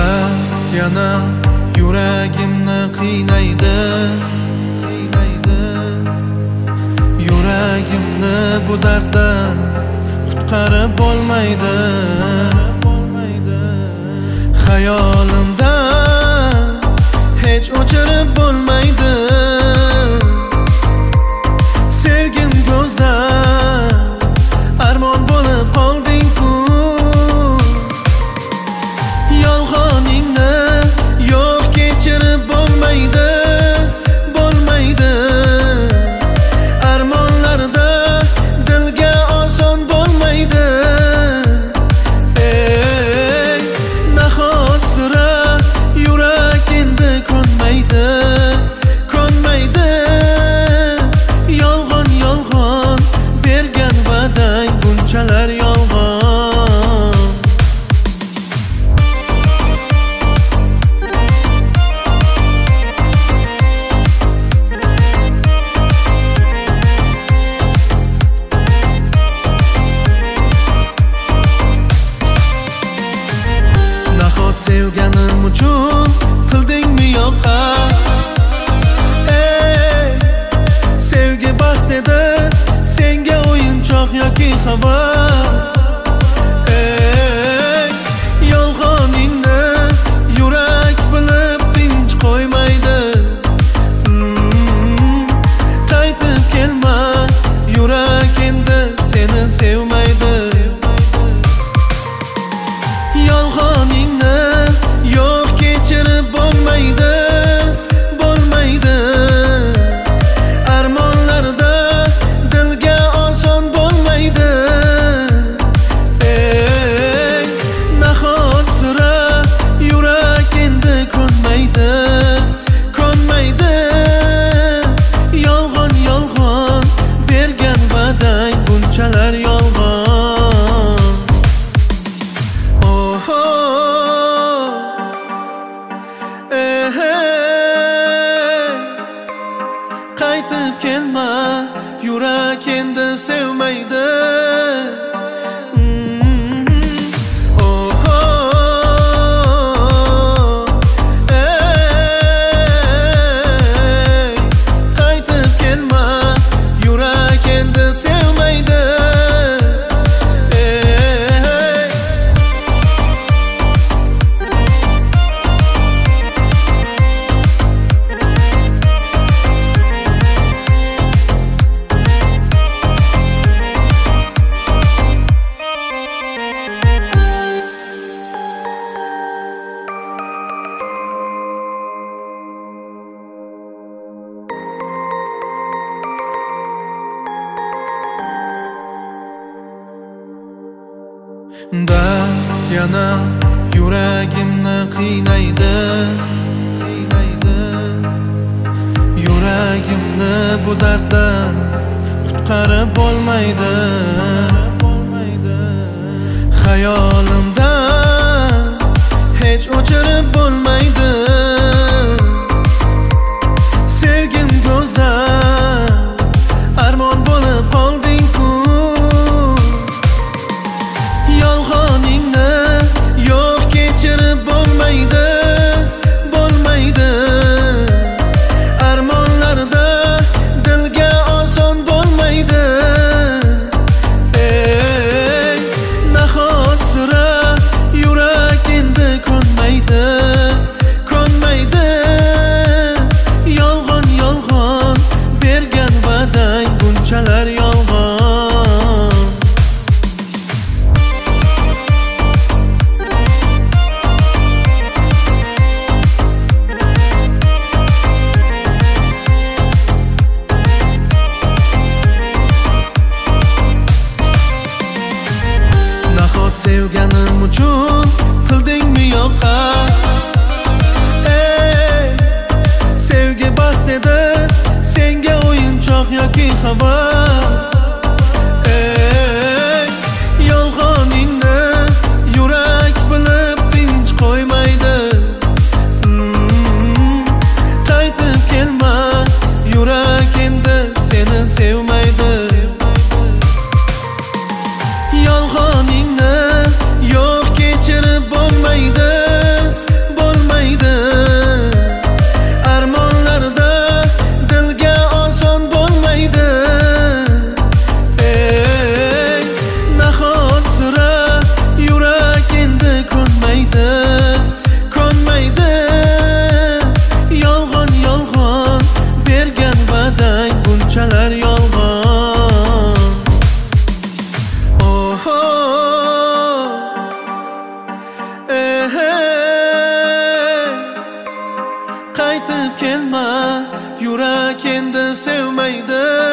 yana yuragimni qiynaydi. Yuragimni bu darddan qutqarib bo'lmaydi. Xayolimdan hech o'chirib bo'lmaydi. Sevgim go'zal, armon bo'lib qolding-ku. Yolg'oningni yo'q kechirib bo'lmaydi. Armonlarda dilga oson bo'lmaydi. Ey, nahot sira yurak endi ko'nmaydi. Yolg'on bergan va'dang bunchalar yolg'on. Nahot sevganim uchun qildingmi yo'qqa? Sevgi baxt edi, senga o'yinchoq yoki havas. Yolg'oningni yurak bilib tinch qo'ymaydi. Qaytib kelma, yurak endi seni sevmaydi. Yolg'oningni yo'q kechirib bo'lmaydi. Armonlarda dilga oson bo'lmaydi. Ey, nahot sira yurak endi ko'nmaydi. Yolg'on bergan va'dang bunchalar yolg'on. Qaytib kelma, yurak endi sevmaydi. Qaytib kelma, yurak endi sevmaydi. Dard yana yuragimni qiynaydi. Yuragimni bu darddan qutqarib bo'lmaydi. Xayolimdan hech o'chirib bo'lmaydi. Sevgim go'zal, armon bo'lib qolding-ku. Yolg'oningni yo'q kechirib bo'lmaydi. Armonlarda dilga oson bo'lmaydi. Ey, nahot sira yurak endi ko'nmaydi. Yolg'on bergan va'dang bunchalar yolg'on. Sevganim uchun qildingmi yo'qqa? Sevgi baxt edi, senga o'yinchoq yoki havas. Yolg'oningni yurak bilib tinch qo'ymaydi. Qaytib kelma, yurak endi seni sevmaydi. Yolg'oningni yo'q kechirib bo'lmaydi. sevmaydi.